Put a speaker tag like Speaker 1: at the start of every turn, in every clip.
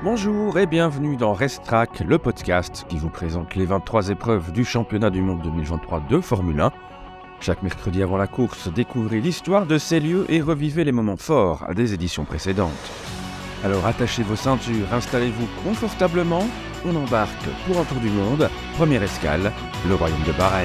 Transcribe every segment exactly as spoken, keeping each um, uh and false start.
Speaker 1: Bonjour et bienvenue dans Racetrack, le podcast qui vous présente les vingt-trois épreuves du championnat du monde deux mille vingt-trois de Formule un. Chaque mercredi avant la course, découvrez l'histoire de ces lieux et revivez les moments forts des éditions précédentes. Alors attachez vos ceintures, installez-vous confortablement, on embarque pour un tour du monde. Première escale, le royaume de Bahreïn.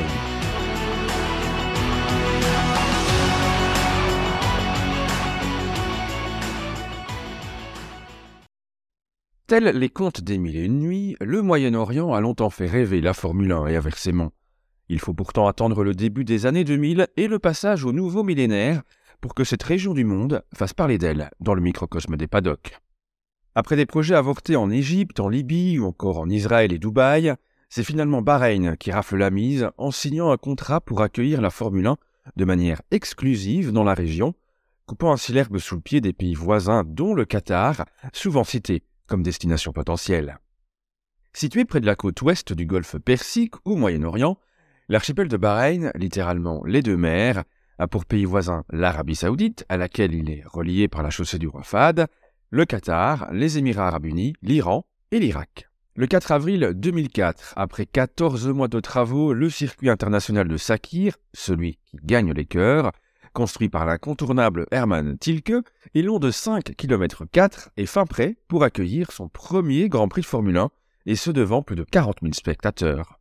Speaker 1: Tels les contes des mille et une nuits, le Moyen-Orient a longtemps fait rêver la Formule un et inversement. Il faut pourtant attendre le début des années deux mille et le passage au nouveau millénaire pour que cette région du monde fasse parler d'elle dans le microcosme des paddocks. Après des projets avortés en Égypte, en Libye ou encore en Israël et Dubaï, c'est finalement Bahreïn qui rafle la mise en signant un contrat pour accueillir la Formule un de manière exclusive dans la région, coupant ainsi l'herbe sous le pied des pays voisins dont le Qatar, souvent cité comme destination potentielle. Situé près de la côte ouest du golfe Persique ou Moyen-Orient, l'archipel de Bahreïn, littéralement les deux mers, a pour pays voisin l'Arabie Saoudite, à laquelle il est relié par la chaussée du roi Fahd, le Qatar, les Émirats arabes unis, l'Iran et l'Irak. Le quatre avril deux mille quatre, après quatorze mois de travaux, le circuit international de Sakhir, celui qui gagne les cœurs, construit par l'incontournable Hermann Tilke, est long de cinq virgule quatre kilomètres et fin prêt pour accueillir son premier Grand Prix de Formule un, et ce devant plus de quarante mille spectateurs.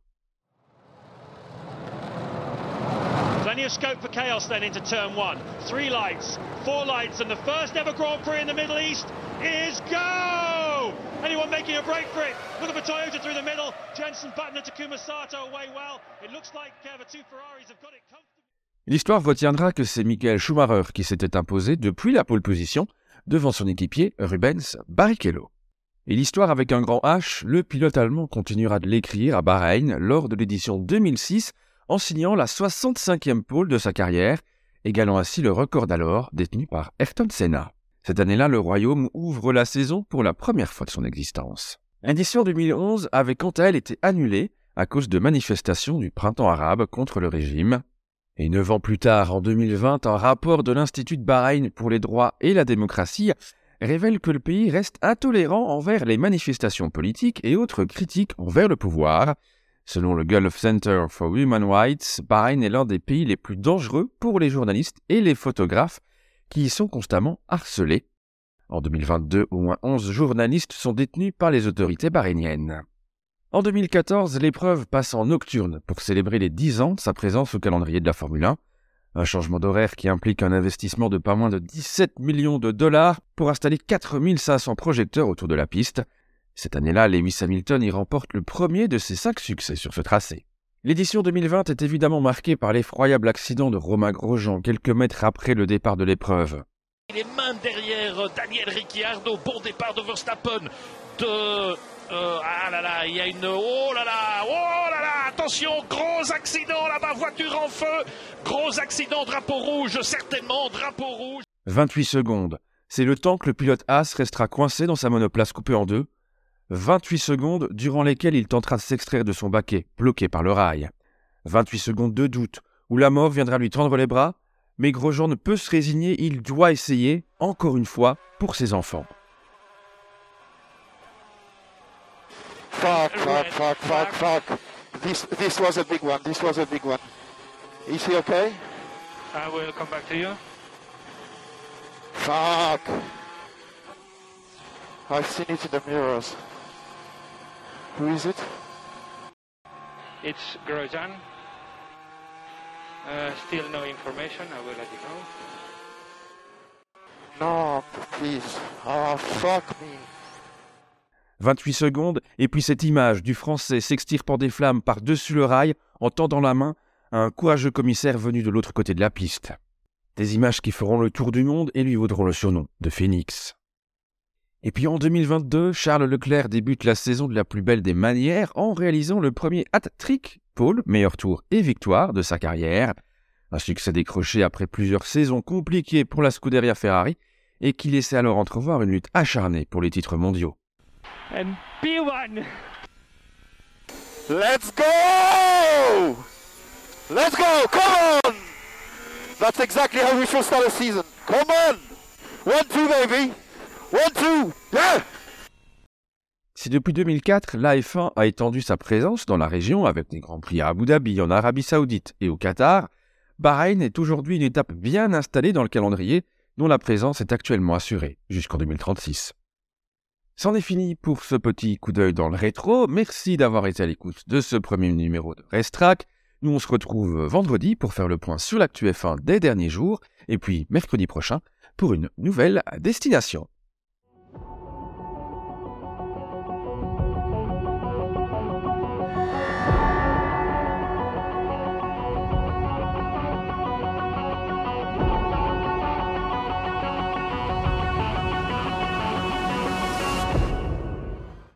Speaker 2: Plenty of scope for chaos then into turn one. Three lights, four lights, and the first ever Grand Prix in the Middle East is go! Anyone making a break for it? Looking for Toyota through the middle. Jenson Button and Takuma Sato away well. It looks like uh, the two Ferraris have got it comfortably.
Speaker 1: L'histoire retiendra que c'est Michael Schumacher qui s'était imposé depuis la pole position devant son équipier Rubens Barrichello. Et l'histoire avec un grand H, le pilote allemand continuera de l'écrire à Bahreïn lors de l'édition deux mille six en signant la soixante-cinquième pole de sa carrière, égalant ainsi le record d'alors détenu par Ayrton Senna. Cette année-là, le royaume ouvre la saison pour la première fois de son existence. L'édition deux mille onze avait quant à elle été annulée à cause de manifestations du printemps arabe contre le régime. Et neuf ans plus tard, en deux mille vingt, un rapport de l'Institut de Bahreïn pour les droits et la démocratie révèle que le pays reste intolérant envers les manifestations politiques et autres critiques envers le pouvoir. Selon le Gulf Center for Human Rights, Bahreïn est l'un des pays les plus dangereux pour les journalistes et les photographes qui y sont constamment harcelés. En deux mille vingt-deux, au moins onze journalistes sont détenus par les autorités bahreïniennes. En deux mille quatorze, l'épreuve passe en nocturne pour célébrer les dix ans de sa présence au calendrier de la Formule un. Un changement d'horaire qui implique un investissement de pas moins de dix-sept millions de dollars pour installer quatre mille cinq cents projecteurs autour de la piste. Cette année-là, Lewis Hamilton y remporte le premier de ses cinq succès sur ce tracé. L'édition deux mille vingt est évidemment marquée par l'effroyable accident de Romain Grosjean quelques mètres après le départ de l'épreuve.
Speaker 3: Il est même derrière Daniel Ricciardo, bon départ de Verstappen, de... Euh, ah là là, il y a une... Oh là là, oh là là, attention, gros accident là-bas, voiture en feu, gros accident, drapeau rouge, certainement, drapeau rouge.
Speaker 1: vingt-huit secondes, c'est le temps que le pilote Haas restera coincé dans sa monoplace coupée en deux. vingt-huit secondes durant lesquelles il tentera de s'extraire de son baquet, bloqué par le rail. vingt-huit secondes de doute, où la mort viendra lui tendre les bras, mais Grosjean ne peut se résigner, il doit essayer, encore une fois, pour ses enfants.
Speaker 4: Fuck, fuck, fuck, fuck, fuck. This, this was a big one, this was a big one. Is he okay?
Speaker 2: I will come back to you.
Speaker 4: Fuck. I've seen it in the mirrors. Who is it?
Speaker 5: It's Grosjean. Uh, still no information, I will let you know.
Speaker 4: No, please. Oh, fuck me.
Speaker 1: vingt-huit secondes, et puis cette image du Français s'extirpant des flammes par-dessus le rail en tendant la main à un courageux commissaire venu de l'autre côté de la piste. Des images qui feront le tour du monde et lui vaudront le surnom de Phénix. Et puis en deux mille vingt-deux, Charles Leclerc débute la saison de la plus belle des manières en réalisant le premier hat-trick, pole, meilleur tour et victoire de sa carrière. Un succès décroché après plusieurs saisons compliquées pour la Scuderia Ferrari et qui laissait alors entrevoir une lutte acharnée pour les titres mondiaux.
Speaker 5: And P one!
Speaker 4: Let's go! Let's go! Come on! That's exactly how we should start a season. Come on! One, two, baby! One, two! Yeah!
Speaker 1: Si depuis deux mille quatre, l'A F un a étendu sa présence dans la région avec des grands prix à Abu Dhabi, en Arabie Saoudite et au Qatar, Bahreïn est aujourd'hui une étape bien installée dans le calendrier dont la présence est actuellement assurée jusqu'en deux mille trente-six. C'en est fini pour ce petit coup d'œil dans le rétro. Merci d'avoir été à l'écoute de ce premier numéro de Racetrack. Nous on se retrouve vendredi pour faire le point sur l'actu F un des derniers jours et puis mercredi prochain pour une nouvelle destination.